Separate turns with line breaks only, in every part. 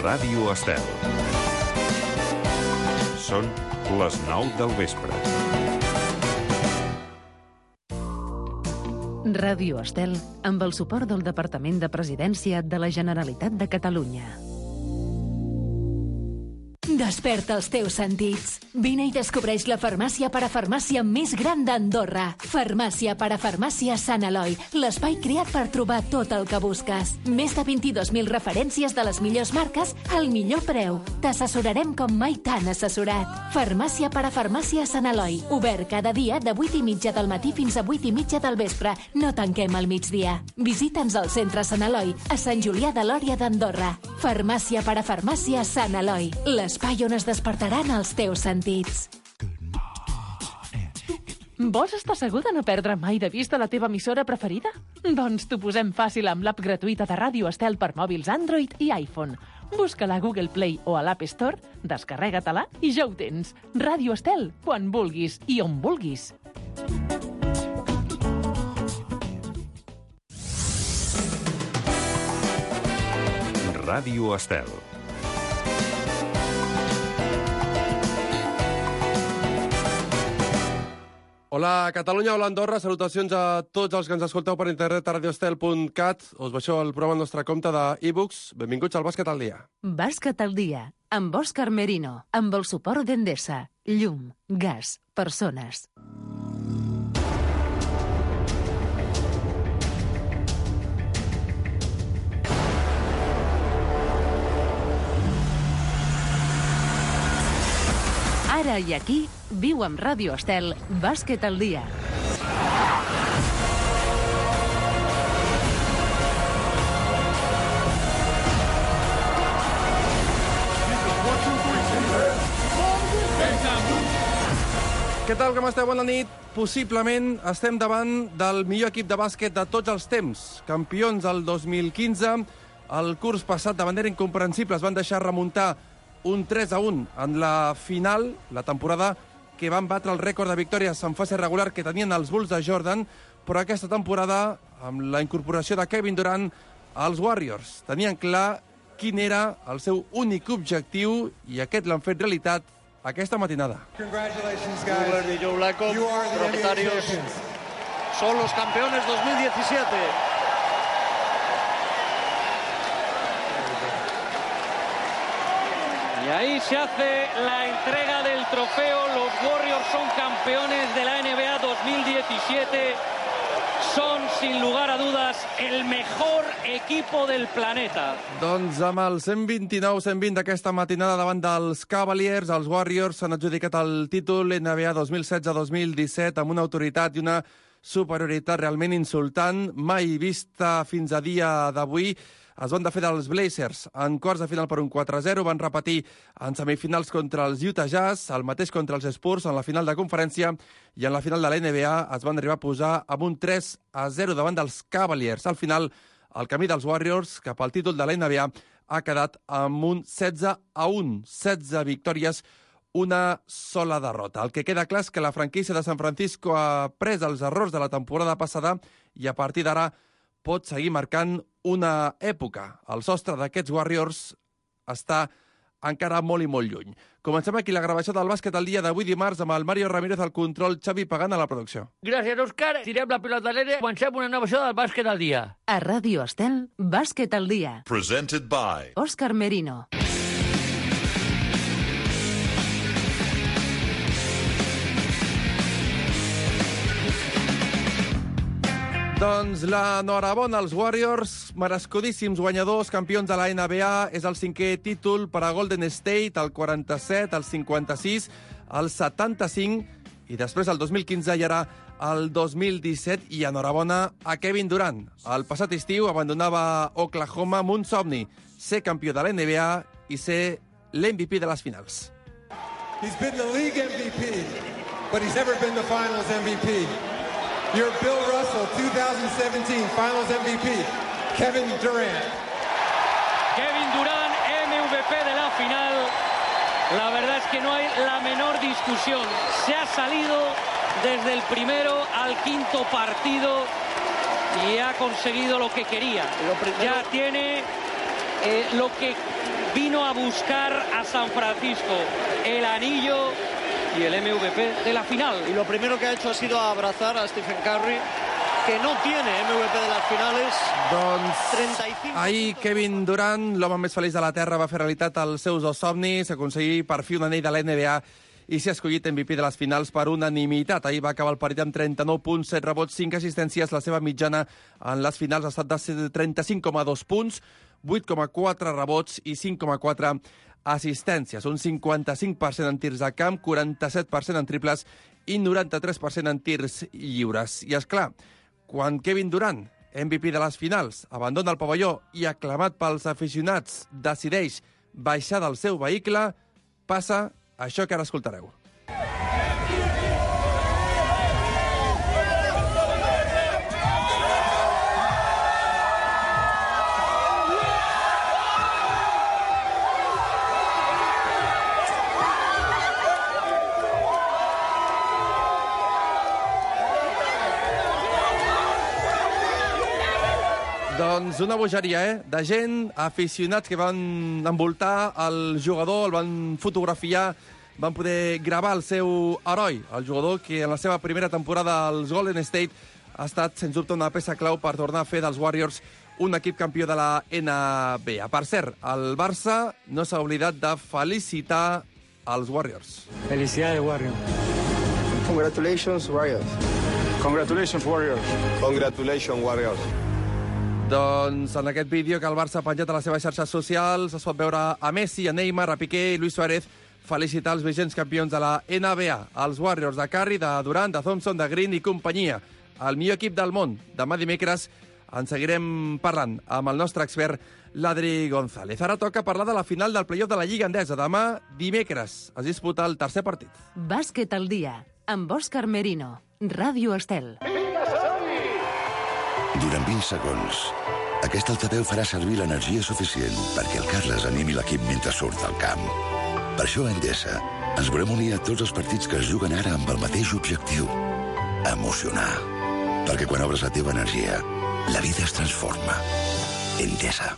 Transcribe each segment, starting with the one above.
Ràdio Estel. Són les 9 del vespre.
Ràdio Estel, amb el suport del Departament de Presidència de la Generalitat de Catalunya.
Desperta els teus sentits. Vine i descobreix la farmàcia parafarmàcia més gran d'Andorra. Farmàcia parafarmàcia Sant Eloi, l'espai creat per trobar tot el que busques. Més de 22.000 referències de les millors marques al millor preu. T'assessorarem com mai t'han assessorat. Farmàcia parafarmàcia Sant Eloi, obert cada dia de 8:30 del matí fins a 8:30 del vespre. No tanquem al migdia. Visita'ns al centre Sant Eloi, a Sant Julià de Lòria d'Andorra. Farmàcia parafarmàcia Sant Eloi, l'espai on es despertaran els teus sentits.
Vols estar segur de no perdre mai de vista la teva emissora preferida? Doncs t'ho posem fàcil amb l'app gratuïta de Ràdio Estel per mòbils Android i iPhone. Busca-la a Google Play o a l'App Store, descarrega-te-la i ja ho tens. Ràdio Estel, quan vulguis i on vulguis.
Ràdio Estel.
Hola Catalunya, hola Andorra, salutacions a tots els que ens escolteu per internet a radioestel.cat. Us baixeu el programa al nostre compte d'e-books. Benvinguts al Bàsquet al dia.
Bàsquet al dia, amb Òscar Merino, amb el suport d'Endesa, llum, gas, persones. Ara i aquí, viu amb Ràdio Estel, Bàsquet al dia.
Què tal, com esteu? Bona nit. Possiblement estem davant del millor equip de bàsquet de tots els temps. Campions del 2015. El curs passat, de manera incomprensible, es van deixar remuntar un 3-1 en la final, la temporada que van batre el rècord de victòries en fase regular que tenien els Bulls de Jordan, però aquesta temporada, amb la incorporació de Kevin Durant, els Warriors tenien clar quin era el seu únic objectiu i aquest l'han fet realitat aquesta matinada.
Congratulations, guys. Y Joe Lacob, propietarios, son los campeones 2017. Y ahí se hace la entrega del trofeo. Los Warriors son campeones de la NBA 2017. Son, sin lugar a dudas, el mejor equipo del planeta.
Doncs amb el 129-120 d'aquesta matinada davant dels Cavaliers, els Warriors s'han adjudicat el títol NBA 2016-2017 amb una autoritat i una superioritat realment insultant, mai vista fins a dia d'avui. Es van desfer dels Blazers en quarts de final per un 4-0, van repetir en semifinals contra els Utah Jazz, el mateix contra els Spurs en la final de conferència, i en la final de la NBA es van arribar a posar amb un 3-0 davant dels Cavaliers. Al final, el camí dels Warriors cap al títol de la NBA ha quedat amb un 16-1, 16 victòries, una sola derrota. El que queda clar és que la franquícia de San Francisco ha pres els errors de la temporada passada i a partir d'ara pot seguir marcant una època. El sostre d'aquests Warriors està encara molt i molt lluny. Comencem aquí la gravació del Bàsquet al dia d'avui dimarts amb el Mario Ramírez al control, Xavi Pagant a la producció.
Gràcies, Òscar. Tirem la pilota a l'aire. Comencem una nova edició del Bàsquet al dia.
A Ràdio Estel, Bàsquet al dia.
Presented by
Òscar Merino.
Doncs l'enhorabona als Warriors, merescudíssims guanyadors, campions de la NBA. És el 5è títol per a Golden State, el 47, el 56, el 75, i després el 2015 i ara el 2017. I enhorabona a Kevin Durant. El passat estiu abandonava Oklahoma amb un somni, ser campió de la NBA i ser l'MVP de les finals.
He's been the league MVP, but he's never been the finals MVP. You're Bill Russell, 2017 Finals MVP, Kevin Durant.
Kevin Durant, MVP de la final. La verdad es que no hay la menor discusión. Se ha salido desde el primero al quinto partido y ha conseguido lo que quería. Ya tiene lo que vino a buscar a San Francisco, el anillo y el MVP de la final.
Y lo primero que ha hecho ha sido abrazar a Stephen Curry, que no tiene MVP de las finales.
Doncs
35...
ahir Kevin Durant, l'home més feliç de la Terra, va fer realitat els seus dos somnis, aconseguir per fi un anell de la NBA i ser escollit MVP de les finals per unanimitat. Ahir va acabar el partit amb 39 punts, 7 rebots, 5 assistències. La seva mitjana en les finals ha estat de 35,2 punts, 8,4 rebots i 5,4 assistències. Un 55% en tirs de camp, 47% en triples i 93% en tirs lliures. I és clar, quan Kevin Durant, MVP de les finals, abandona el pavelló i, aclamat pels aficionats, decideix baixar del seu vehicle, passa això que ara escoltareu. Doncs una bogeria, de gent, aficionats que van envoltar el jugador, el van fotografiar, van poder gravar el seu heroi, el jugador que en la seva primera temporada als Golden State ha estat, sens dubte, una peça clau per tornar a fer dels Warriors un equip campió de la NBA. Per cert, el Barça no s'ha oblidat de felicitar els Warriors.
Felicidades, Warriors.
Congratulations, Warriors.
Congratulations, Warriors.
Congratulations, Warriors.
Doncs en aquest vídeo que el Barça ha penjat a les seves xarxes socials es pot veure a Messi, a Neymar, a Piqué i Luis Suárez felicitar els vigents campions de la NBA, els Warriors de Curry, de Durant, de Thompson, de Green i companyia. El millor equip del món. Demà dimecres en seguirem parlant amb el nostre expert, l'Adri González. Ara toca parlar de la final del playoff de la Lliga Endesa. Demà dimecres es disputa el tercer partit.
Bàsquet al dia, amb Òscar Merino, Ràdio Estel.
Durant 20 segons, aquest altaveu farà servir l'energia suficient perquè el Carles animi l'equip mentre surt al camp. Per això a Endesa ens volem unir a tots els partits que es juguen ara amb el mateix objectiu: emocionar. Perquè quan obres la teva energia, la vida es transforma. Endesa.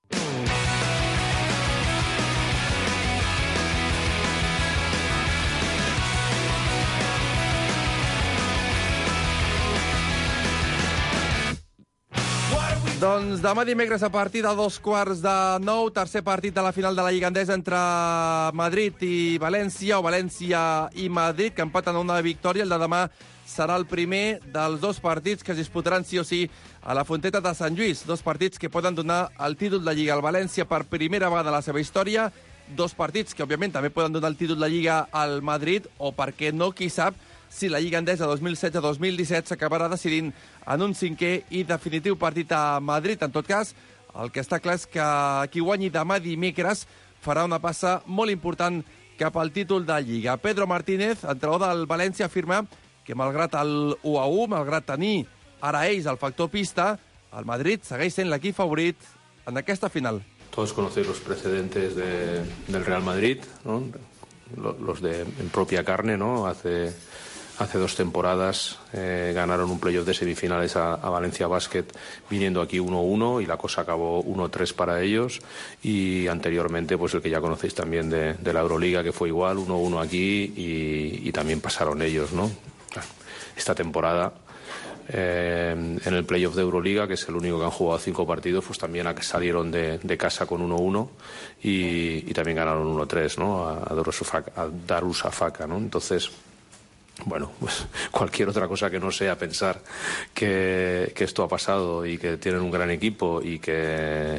Doncs demà dimecres a partir de 8:45, tercer partit de la final de la Lliga Endesa entre Madrid i València, o València i Madrid, que empaten a una victòria. El de demà serà el primer dels dos partits que es disputaran sí o sí a la Fonteta de Sant Lluís. Dos partits que poden donar el títol de Lliga al València per primera vegada a la seva història. Dos partits que, òbviament, també poden donar el títol de Lliga al Madrid, o, per què no, qui sap, si la Lliga Endesa 2016-2017 s'acabarà decidint en un cinquè i definitiu partit a Madrid. En tot cas, el que està clar és que qui guanyi demà dimecres farà una passa molt important cap al títol de Lliga. Pedro Martínez, entrenador del València, afirma que malgrat el 1-1, malgrat tenir ara ells el factor pista, el Madrid segueix sent l'equip favorit en aquesta final.
Todos conocéis los precedentes del Real Madrid, ¿no? Los de en propia carne, ¿no? Hace 2 temporadas ganaron un playoff de semifinales a Valencia Basket viniendo aquí 1-1 y la cosa acabó 1-3 para ellos, y anteriormente pues el que ya conocéis también de la Euroliga, que fue igual, 1-1 aquí y también pasaron ellos, ¿no? Esta temporada en el playoff de Euroliga, que es el único que han jugado 5 partidos, pues también salieron de casa con 1-1 y también ganaron 1-3, ¿no? a Darusafaka, ¿no? Entonces, bueno, pues cualquier otra cosa que no sea pensar que esto ha pasado y que tienen un gran equipo y que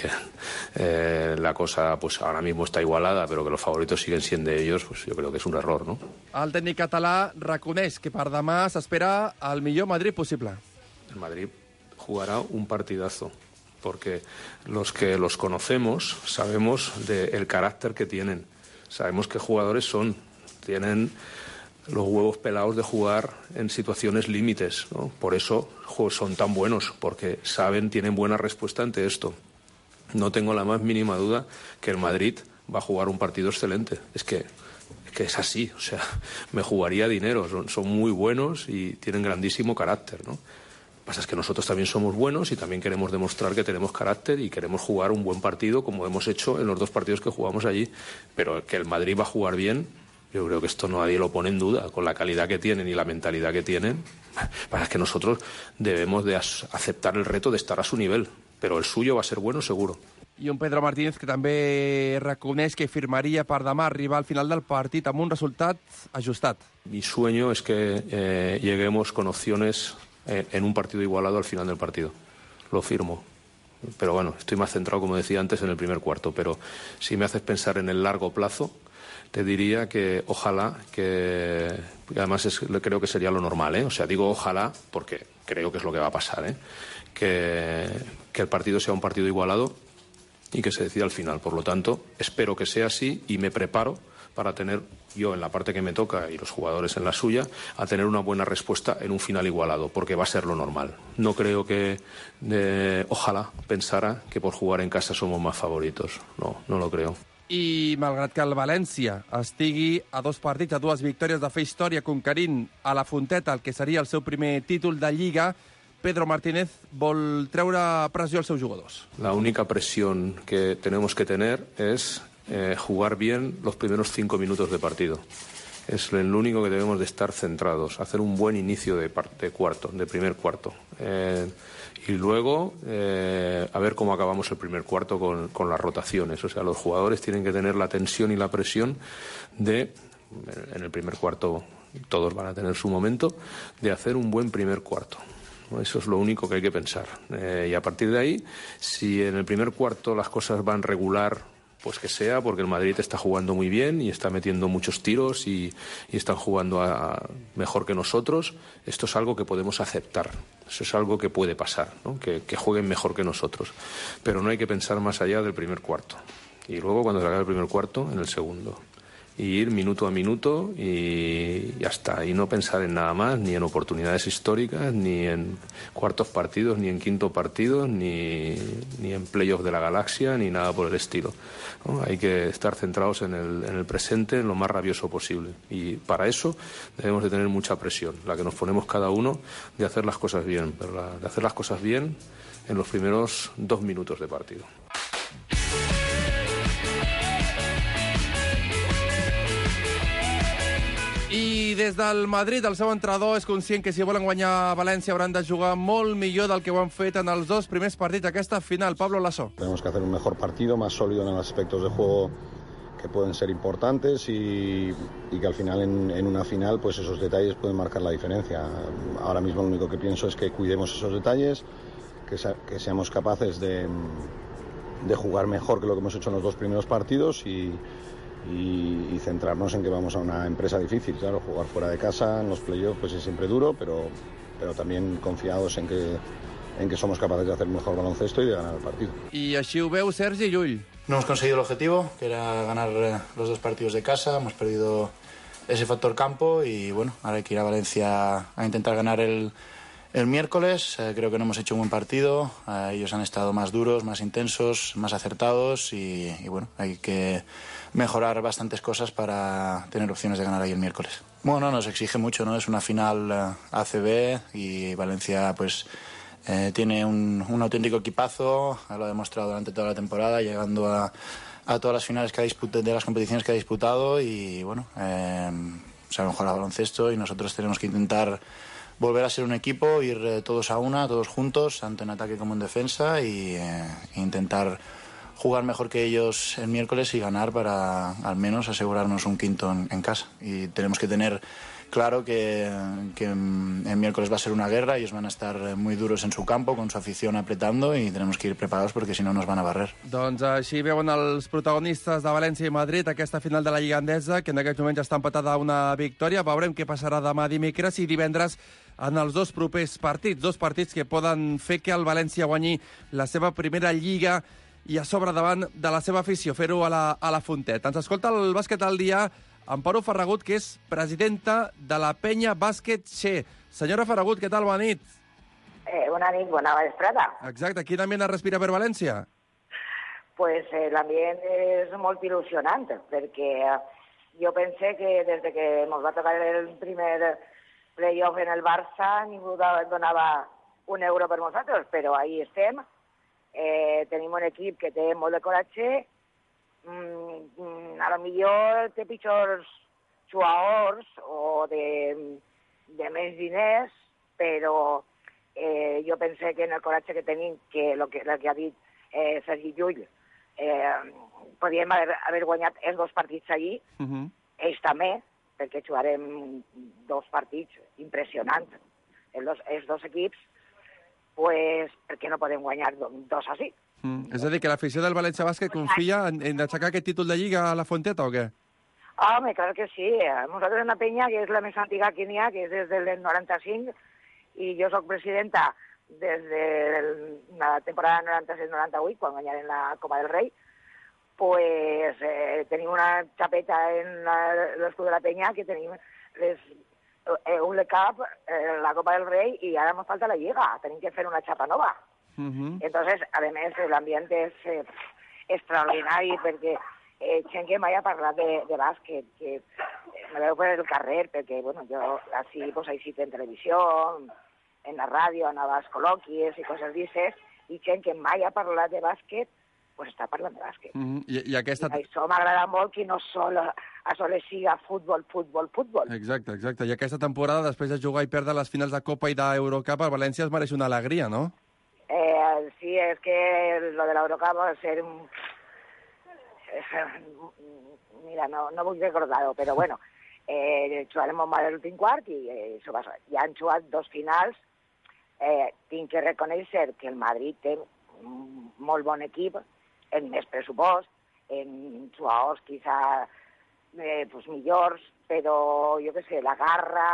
la cosa pues ahora mismo está igualada, pero que los favoritos siguen siendo ellos, pues yo creo que es un error, ¿no?
El tècnic català reconeix que per demà s'espera el millor Madrid possible.
El Madrid jugará un partidazo, porque los que los conocemos sabemos del carácter que tienen, sabemos qué jugadores son, tienen los huevos pelados de jugar en situaciones límites, ¿no? Por eso son tan buenos, porque saben, tienen buena respuesta ante esto. No tengo la más mínima duda que el Madrid va a jugar un partido excelente. Es que es así, o sea, me jugaría dinero. Son muy buenos y tienen grandísimo carácter, ¿no? Lo que pasa es que nosotros también somos buenos y también queremos demostrar que tenemos carácter y queremos jugar un buen partido como hemos hecho en los 2 partidos que jugamos allí. Pero que el Madrid va a jugar bien, yo creo que esto nadie lo pone en duda. Con la calidad que tienen y la mentalidad que tienen, para que nosotros debemos de aceptar el reto de estar a su nivel. Pero el suyo va a ser bueno seguro.
I un Pedro Martínez que també reconeix que firmaria per demà arribar al final del partit amb un resultat ajustat.
Mi sueño es que lleguemos con opciones en un partido igualado al final del partido. Lo firmo. Pero bueno, estoy más centrado, como decía antes, en el primer cuarto. Pero si me haces pensar en el largo plazo, te diría que ojalá, que además creo que sería lo normal, ¿eh? O sea, digo ojalá porque creo que es lo que va a pasar, ¿eh? Que el partido sea un partido igualado y que se decida al final. Por lo tanto, espero que sea así y me preparo para tener, yo en la parte que me toca y los jugadores en la suya, a tener una buena respuesta en un final igualado, porque va a ser lo normal. No creo que, ojalá, pensara que por jugar en casa somos más favoritos. No lo creo.
I malgrat que el València estigui a 2 partits, a 2 victòries de fer història, conquerint a la Fonteta el que seria el seu primer títol de Lliga, Pedro Martínez vol treure pressió als seus jugadors.
La única presión que tenemos que tener es jugar bien los primeros 5 minutos de partido. Es lo único que debemos de estar centrados, hacer un buen inicio de primer cuarto. Y luego a ver cómo acabamos el primer cuarto con las rotaciones. O sea, los jugadores tienen que tener la tensión y la presión de, en el primer cuarto todos van a tener su momento, de hacer un buen primer cuarto. Eso es lo único que hay que pensar. Y a partir de ahí, si en el primer cuarto las cosas van regular, pues que sea, porque el Madrid está jugando muy bien y está metiendo muchos tiros y están jugando mejor que nosotros, esto es algo que podemos aceptar. Eso es algo que puede pasar, ¿no? Que jueguen mejor que nosotros. Pero no hay que pensar más allá del primer cuarto. Y luego, cuando se acabe el primer cuarto, en el segundo. Y ir minuto a minuto y ya está. Y no pensar en nada más, ni en oportunidades históricas, ni en cuartos partidos, ni en quinto partidos, ni en playoff de la galaxia, ni nada por el estilo, ¿no? Hay que estar centrados en el presente, en lo más rabioso posible. Y para eso debemos de tener mucha presión, la que nos ponemos cada uno, de hacer las cosas bien, pero de hacer las cosas bien en los primeros 2 minutos de partido.
I des del Madrid, el seu entrenador és conscient que si volen guanyar a València hauran de jugar molt millor del que ho han fet en els 2 primers partits d'aquesta final. Pablo Lasso.
Tenemos que hacer un mejor partido, más sólido en los aspectos de juego que pueden ser importantes y que al final en una final pues esos detalles pueden marcar la diferencia. Ahora mismo lo único que pienso es que cuidemos esos detalles, que seamos capaces de jugar mejor que lo que hemos hecho en los 2 primeros partidos y centrarnos en que vamos a una empresa difícil. Claro, jugar fuera de casa en los playoffs pues es siempre duro, pero también confiados en que somos capaces de hacer un mejor baloncesto y de ganar el partido.
I així ho veu Sergi Llull.
No hemos conseguido el objetivo, que era ganar los 2 partidos de casa. Hemos perdido ese factor campo y bueno, ahora hay que ir a Valencia a intentar ganar el miércoles. Creo que no hemos hecho un buen partido. Ellos han estado más duros, más intensos, más acertados y bueno, hay que mejorar bastantes cosas para tener opciones de ganar ahí el miércoles. Bueno, nos exige mucho, ¿no? Es una final ACB y Valencia pues tiene un auténtico equipazo, lo ha demostrado durante toda la temporada, llegando a todas las finales de las competiciones que ha disputado y bueno, saben jugar al baloncesto y nosotros tenemos que intentar volver a ser un equipo, ir todos a una, todos juntos, tanto en ataque como en defensa y intentar jugar mejor que ellos el miércoles y ganar para al menos asegurarnos un quinto en casa. Y tenemos que tener claro que el miércoles va a ser una guerra, ellos van a estar muy duros en su campo, con su afición apretando y tenemos que ir preparados porque si no nos van a barrer.
Doncs així veuen els protagonistes de València i Madrid aquesta final de la Lliga Endesa, que en aquests moments està empatada a una victòria. Veurem què passarà demà dimecres i divendres en els 2 propers partits. 2 partits que poden fer que el València guanyi la seva primera Lliga i a sobre davant de la seva afició, fer-ho a la Fonteta. Ens escolta el Bàsquet al dia Amparo Ferragut, que és presidenta de la Penya Bàsquet Xe. Senyora Ferragut, què tal? Bona nit.
Bona nit, bona vesprada.
Exacte. Quin ambient es respira per València?
Pues l'ambient és molt il·lusionant, perquè jo pense que des que ens va tocar el primer playoff en el Barça ningú donava un euro per nosaltres, però ahí estem. Tenim un equip que té molt de coratge, a lo millor té pitjors jugadors o de més diners, però jo penso que en el coratge que tenim, que el que ha dit Sergi Llull, podríem haver guanyat els 2 partits allí, ells també, perquè jugarem 2 partits impressionants, els 2 equips, pues, per què no podem guanyar 2 així?
És a dir, que l'afició del València Bàsquet confia en aixecar aquest títol de Lliga a la Fonteta o què?
Home, claro que sí. Nosaltres en la penya, que és la més antiga que n'hi ha, que és des del 95, i jo sóc presidenta des de la temporada 96-98, quan guanyarem la Copa del Rei, pues tenim una xapeta en l'escut de la penya que tenim un Cup, la Copa del Rei, i ara ens falta la Lliga. Tenim que fer una xapa nova. Entonces, además, el ambiente es extraordinario porque gent que mai ha parlat de bàsquet, que me veu per el carrer, perquè, bueno, jo així, pues, així en televisió, en la ràdio, anava als col·loquis i coses d'aquestes, i gent que mai ha parlat de bàsquet, pues està parlant de bàsquet.
I aquesta...
I això m'agrada molt, que no sols siga futbol.
Exacte. I aquesta temporada, després de jugar i perdre les finals de Copa i d'Eurocup, el València es mereix una alegria, no?
Sí, és que lo de l'Eurocup va ser... Mira, no vull recordar-ho, però bueno, jugarem molt mal l'últim quart i ja han jugat 2 finals. Tinc que reconèixer que el Madrid té un molt bon equip, en més pressupost, en jugadors quizá pues, millors, però jo què sé, la garra,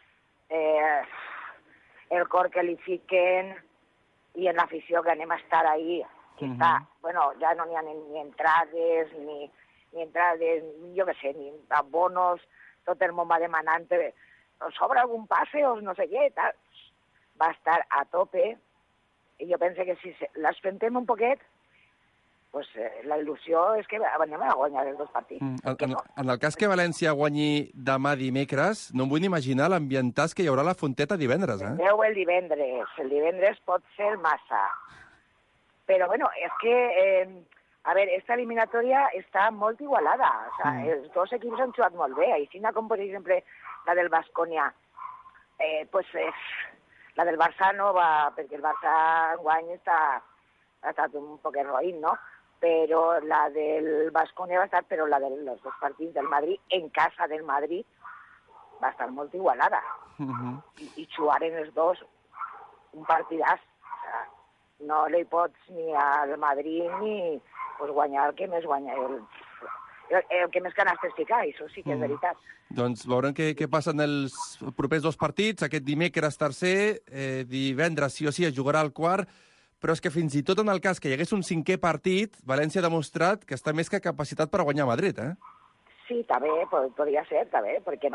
el cor que li fiquen i en l'afició que anem a estar ahí, que està, bueno, ja no n'hi ha ni entrades, ni entrades, jo què sé, ni abonos, tot el món va demanant, sobra algun passe o no sé què, tal. Va estar a tope, i jo penso que si l'espentem un poquet, pues, la il·lusió és que anem a guanyar els 2 partits.
En el cas que València guanyi demà dimecres, no em vull imaginar l'ambientàs que hi haurà a la Fonteta divendres, eh?
Veu el divendres pot ser massa. Però, bueno, és que, a veure, esta eliminatòria està molt igualada. O sea, els 2 equips han jugat molt bé. Aixina com, per exemple, la del Baskonia. Pues, la del Barça no va, perquè el Barça enguany ha estat un poc roïn, no? Però la del Baskonia va estar, però la dels 2 partits del Madrid, en casa del Madrid, va estar molt igualada. I jugaren els 2 un partidàs. O sea, no li pots ni al Madrid ni pues, guanyar el que més guanya, el que més canastes ficar, això sí que és veritat.
Doncs veurem què passa en els propers 2 partits. Aquest dimecres tercer, divendres sí o sí es jugarà el quart, però és que fins i tot en el cas que hi hagués un 5è partit, València ha demostrat que està més que capacitat per guanyar Madrid, eh?
Sí, també, podria ser, també, per què no?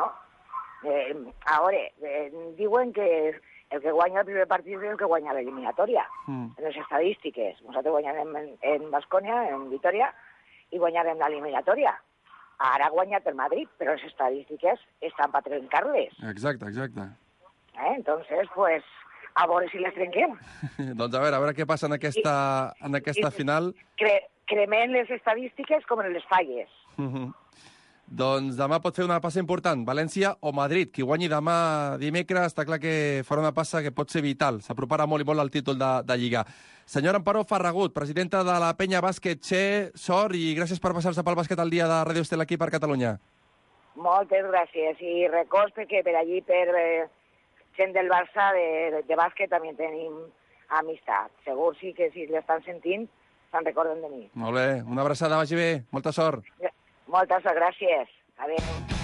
Ara, diuen que el que guanya el primer partit és el que guanya l'eliminatòria, en les estadístiques. Nosaltres guanyarem en Baskonia, en Vitoria, i guanyarem l'eliminatòria. Ara ha guanyat el Madrid, però les estadístiques estan per trencar-les.
Exacte.
Entonces, pues, a veure si les trenquem.
Doncs a veure què passa en aquesta final.
Cremem les estadístiques com en les falles.
Doncs demà pot fer una passa important, València o Madrid. Qui guanyi demà dimecres està clar que farà una passa que pot ser vital. S'aproparà molt i molt al títol de Lliga. Senyora Amparo Ferragut, presidenta de la penya bàsquet Che, sort i gràcies per passar-se pel bàsquet al dia de Ràdio Estel aquí per Catalunya.
Moltes gràcies i records perquè per allí, per gent del Barça de bàsquet també tenim amistat. Segur sí que si l'estan sentint se'n recorden de mi.
Molt bé, una abraçada, vagi bé, molta sort.
Moltes gràcies. Adéu.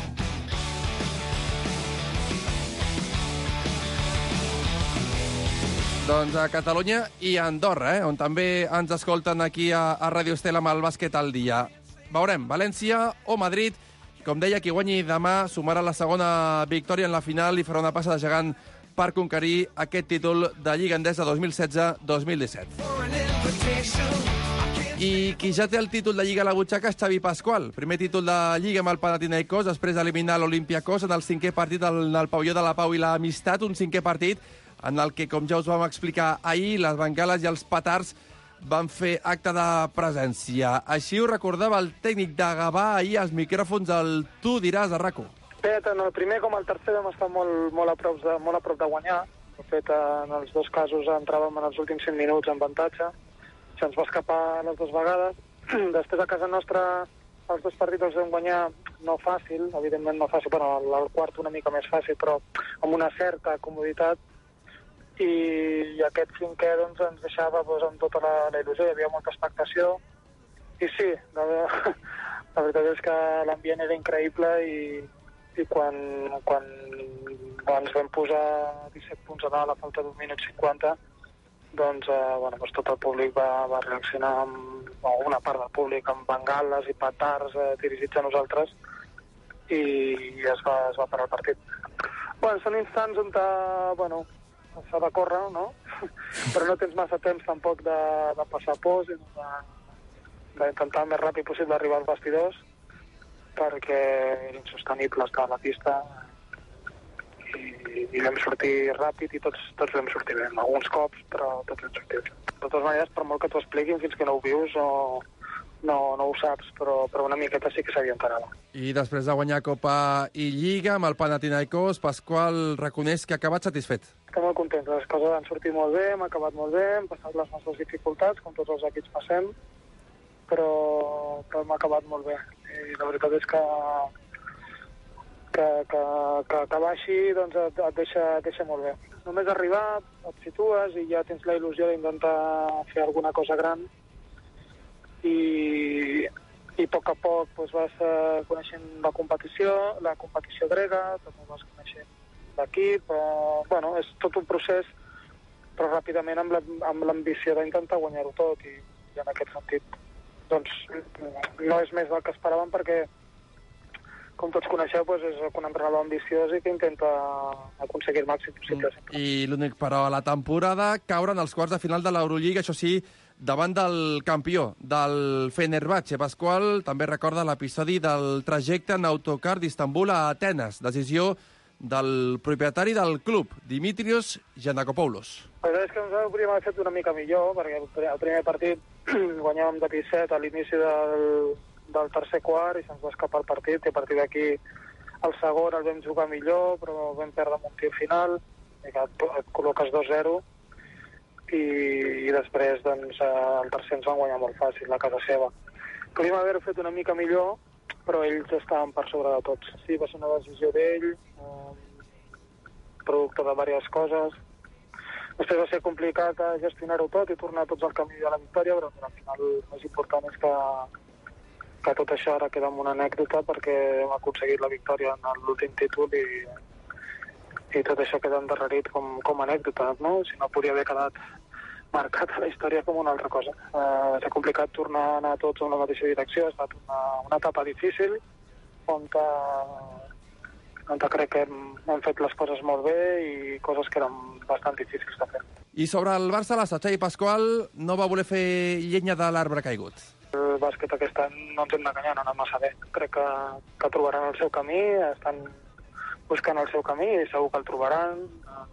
Doncs a Catalunya i a Andorra, on també ens escolten aquí a Ràdio Estel amb el bàsquet al dia. Veurem, València o Madrid. Com deia, qui guanyi demà sumarà la segona victòria en la final i farà una passa de gegant per conquerir aquest títol de Lliga Endesa 2016-2017. I qui ja té el títol de Lliga a la butxaca és Xavi Pasqual. Primer títol de Lliga amb el Panathinaikos, després d'eliminar l'Olympiakos en el 5è partit en el pavelló de la Pau i l'Amistat, un 5è partit en el que, com ja us vam explicar ahir, les bengales i els petards van fer acte de presència. Així ho recordava el tècnic de Gavà ahir als micròfons del Tu diràs a RAC1.
Bé, tant el primer com el tercer vam estar molt a prop de guanyar. De fet, en els dos casos entràvem en els últims 5 minuts en avantatge. Se'ns va escapar les dues vegades. Després, a casa nostra, els dos partits els vam guanyar no fàcil, evidentment no fàcil, bueno, el quart una mica més fàcil, però amb una certa comoditat. I aquest cinquè doncs, ens deixava amb tota la il·lusió, hi havia molta expectació. I sí, la veritat és que l'ambient era increïble i quan ens vam posar 17 punts a dalt a falta d'un minut 50, doncs tot el públic va reaccionar, o una part del públic, amb bengales i petards dirigits a nosaltres, i es va parar el partit. Són instants on s'ha de córrer, no? Però no tens massa temps tampoc de passar por, sinó d'intentar el més ràpid possible arribar als vestidors, perquè era insostenible estar a la pista i vam sortir ràpid i tots vam sortir bé. Alguns cops, però tots vam sortir bé. De totes maneres, per molt que t'ho expliquin, fins que no ho vius no ho saps, però una miqueta sí que s'havia enterat.
I després de guanyar Copa i Lliga amb el Panathinaikos, Pasqual reconeix que ha acabat satisfet.
Estic molt content, les coses han sortit molt bé, hem acabat molt bé, hem passat les nostres dificultats, com tots els equips passem, però hem acabat molt bé. I la veritat és que acabar així doncs, et deixa molt bé. Només arribar, et situes i ja tens la il·lusió d'intentar fer alguna cosa gran, i a poc doncs, vas coneixent la competició grega, també vas coneixent l'equip, és tot un procés, però ràpidament amb l'ambició d'intentar guanyar-ho tot, i en aquest sentit doncs no és més del que esperàvem, perquè com tots coneixeu, és un entrenador ambiciós i que intenta aconseguir el màxim possible.
I l'únic, però, a la temporada caure en els quarts de final de l'Eurolliga, això sí, davant del campió, del Fenerbahçe. Pasqual també recorda l'episodi del trajecte en autocar d'Istanbul a Atenes, decisió del propietari del club, Dimitrios Giannakopoulos.
La veritat és que nosaltres hauríem haver fet una mica millor, perquè el primer partit guanyàvem de 17 a l'inici del tercer quart i se'ns va escapar el partit, i a partir d'aquí el segon el vam jugar millor, però vam perdre amb un tir final, i que et col·loques 2-0, i després doncs, el tercer ens van guanyar molt fàcil, a casa seva. Podríem haver-ho fet una mica millor, però ells estaven per sobre de tots. Sí, va ser una decisió d'ell, producte de diverses coses. Després va ser complicat gestionar-ho tot i tornar tots al camí de la victòria, però al final el més important és que tot això ara queda en una anècdota, perquè hem aconseguit la victòria en l'últim títol i tot això queda endarrerit com a anècdota, no? Si no, podria haver quedat marcat a la història com una altra cosa. Va ser complicat tornar a anar tots en la mateixa direcció, ha estat una etapa difícil, on crec que hem fet les coses molt bé i coses que eren bastant difícils de fer.
I sobre el Barça, la Xavi Pasqual no va voler fer llenya de l'arbre caigut.
El bàsquet aquest any no ens hem d'enganyar, no ha anat massa bé. Crec que trobaran el seu camí, estan buscant el seu camí i segur que el trobaran.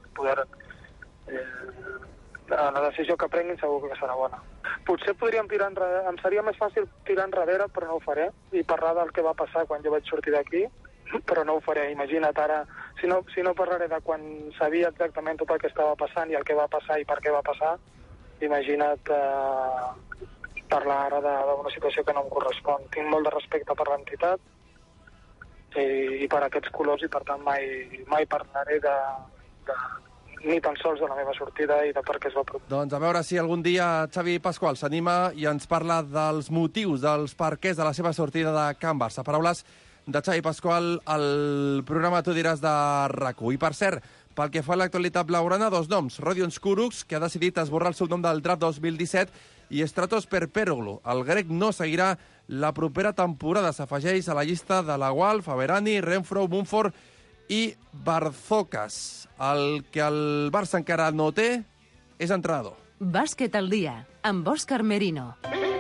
La decisió que prenguin segur que serà bona. Potser podríem tirar enrere, em seria més fàcil tirar enrere, però no ho faré, i parlar del que va passar quan jo vaig sortir d'aquí, però no ho faré. Imagina't ara, si no parlaré de quan sabia exactament tot el que estava passant i el que va passar i per què va passar, imagina't parlar ara d'una situació que no em correspon. Tinc molt de respecte per l'entitat i per aquests colors, i per tant mai parlaré ni tan sols de la meva sortida i de per què es va produir.
Doncs a veure si algun dia Xavi Pasqual s'anima i ens parla dels motius, dels perquès de la seva sortida de Can Barça. Paraules de Xavi Pasqual al programa Tu diràs de RAC1. I per cert, pel que fa a l'actualitat blaugrana, dos noms. Rodion Kurucs, que ha decidit esborrar el seu nom del draft 2017, i Stratos Perperoglou. El grec no seguirà la propera temporada. S'afegeix a la llista de la Gual, Faberani, Renfro, Mumford i Barzokas. El que el Barça encara no té és entrenador.
Bàsquet al dia, amb Òscar Merino.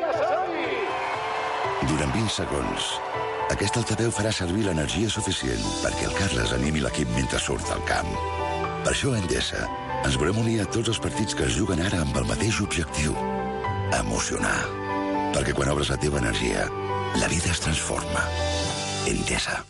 Durant 20 segons, aquest altaveu farà servir l'energia suficient perquè el Carles animi l'equip mentre surt al camp. Per això Endesa Ens volem unir a tots els partits que es juguen ara amb el mateix objectiu: emocionar. Perquè quan obres la teva energia, la vida es transforma. Endesa.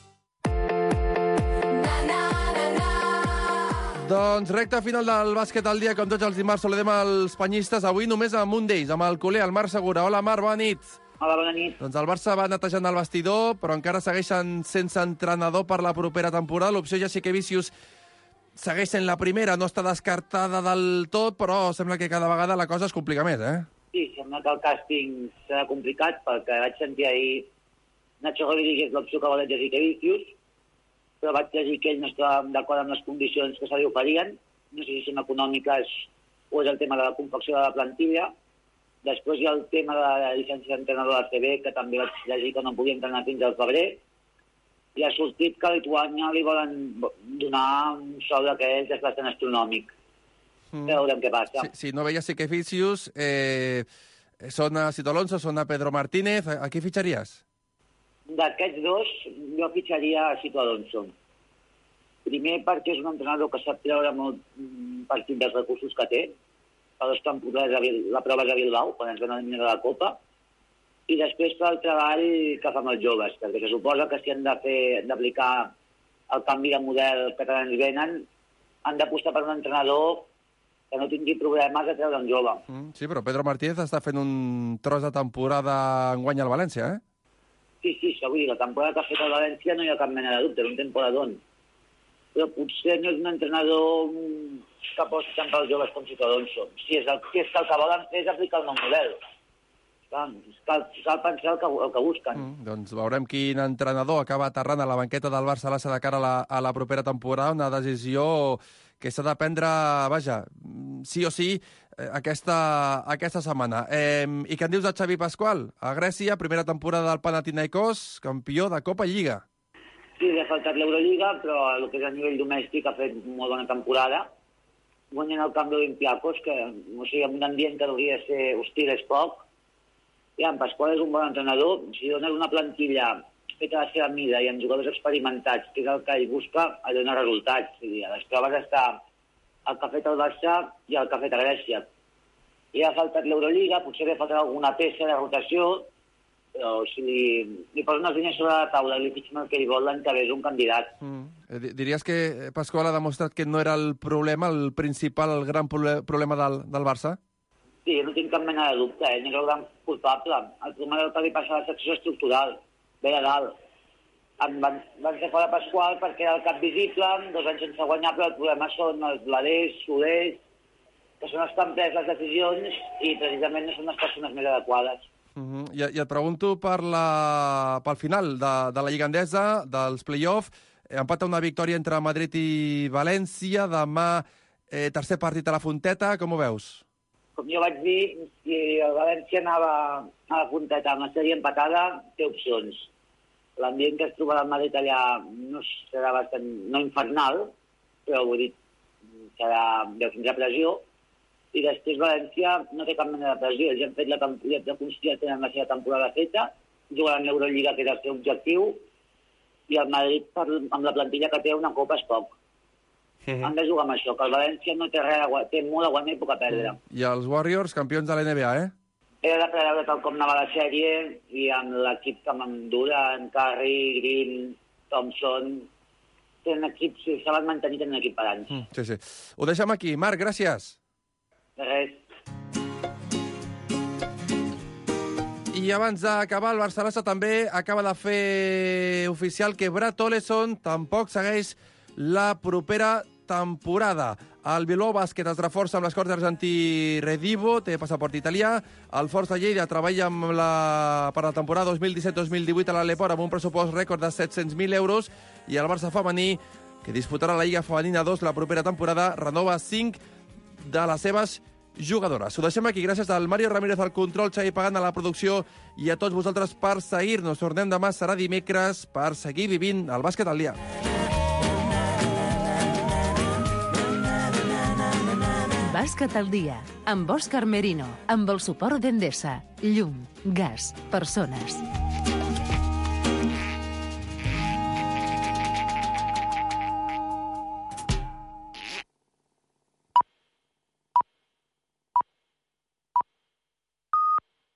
Doncs recta final del bàsquet al dia, com tots els dimarts saludem els penyistes. Avui només amb un d'ells, amb el culer, el Marc Segura. Hola, Marc, bona nit.
Hola, bona nit.
Doncs el Barça va netejant el vestidor, però encara segueixen sense entrenador per la propera temporada. L'opció Jasikevičius segueix sent la primera, no està descartada del tot, però sembla que cada vegada la cosa es complica més, eh?
Sí, sembla que el càsting serà complicat, perquè vaig sentir ahir Nacho Rodríguez l'opció que vol Jasikevičius, però vaig llegir que ell no estava d'acord amb les condicions que se li oferien, no sé si són econòmiques o és el tema de la confecció de la plantilla. Després hi ha el tema de la llicència d'entrenador de l'ACB, que també vaig llegir que no podia entrenar fins al febrer, i ha sortit que a Lituània li volen donar un sou d'aquells que és bastant astronòmic. Veurem què passa.
Si no veia Jasikevičius, sona Sito Alonso, sona Pedro Martínez, a qui fitxaries?
D'aquests dos, jo fitxaria a Sito Alonso. Primer perquè és un entrenador que sap treure molt partit dels recursos que té. Fa 2 temporades la prova és a Bilbao, quan ens van eliminar de la Copa. I després per el treball que fa amb els joves, perquè se suposa que si han d'aplicar el canvi de model que tant ens venen, han d'apostar per un entrenador que no tingui problemes de treure un jove.
Sí, però Pedro Martínez està fent un tros de temporada enguany al València, eh?
Sí, això vull dir, la temporada que ha fet el València no hi ha cap mena de dubte, és un temporadón. Però potser no és un entrenador que aposti tant pels joves com Sito Alonso. Si és el que volen fer és aplicar el nou model. Cal pensar el que busquen.
Doncs veurem quin entrenador acaba aterrant a la banqueta del Barça de cara a la propera temporada, una decisió que s'ha de prendre, vaja, sí o sí, aquesta setmana. I què en dius de Xavi Pascual? A Grècia, primera temporada del Panathinaikos, campió de Copa i Lliga.
Sí, li ha faltat l'Eurolliga, però el que és a nivell domèstic ha fet molt bona temporada. Guanyant el camp d'Olympiakos, que, o sigui, amb un ambient que hauria de ser hostil és poc. I en Pascual és un bon entrenador. Si dones una plantilla feta a la seva mida i amb jugadors experimentats, que és el que ell busca, ha de donar resultats. A les proves està el que ha fet el Barça i el que ha fet a Grècia. Li ha faltat l'Eurolliga, potser li ha faltat alguna peça de rotació, però si li posa unes línies sobre la taula i li fitxen el que ell vol, l'any que ve és un candidat.
Diries que Pascual ha demostrat que no era el problema, el principal, el gran problema del Barça?
Sí, no tinc cap mena de dubte, ell no és el gran culpable. El problema del que li passa a la secció estructural, ve de dalt. Van fer fora Pascual perquè era el cap visible, 2 anys sense guanyar, però el problema són els bladers, suders, que són els que han pres les decisions i precisament no són les persones més adequades.
I et pregunto pel final de la Lliga Endesa, dels play-off. Empata una victòria entre Madrid i València. Demà, tercer partit a la Fonteta. Com ho veus?
Com jo vaig dir, si el València anava a la Fonteta amb la sèrie empatada, té opcions. L'ambient que es trobarà al Madrid allà no serà bastant, no infernal, però vull dir, tindrà pressió. I després València no té cap mena de pressió. Ells han fet ja tenen la seva temporada feta, jugaran l'Eurolliga, que és el seu objectiu, i el Madrid, amb la plantilla que té, una copa és poc. Han de jugar amb això, que el València no té res, té molt a guanyar i poc a perdre.
I els Warriors, campions de la NBA, eh?
Era de preveure tal com anava la sèrie, i amb l'equip que amb Durant, Curry, Green, Thompson, tenen equips, si se van mantenir, tenen equip per anys.
Sí. Ho deixem aquí. Marc, gràcies.
De res.
I abans d'acabar, el Barça també acaba de fer oficial que Brad Oleson tampoc segueix la propera temporada. El Bilbao Bàsquet es reforça amb l'escorta argentí Redivo, té passaport italià. El Força Lleida treballa per la temporada 2017-2018 a l'Aleport amb un pressupost rècord de 700.000 euros. I el Barça femení, que disputarà la Lliga Femenina 2 la propera temporada, renova 5 de les seves jugadores. Ho deixem aquí. Gràcies al Mario Ramírez al control, Xavi Pagant a la producció i a tots vosaltres per seguir-nos. Tornem demà, serà dimecres, per seguir vivint el bàsquet al dia.
Bàsquet al dia, amb Òscar Merino, amb el suport d'Endesa, llum, gas, persones.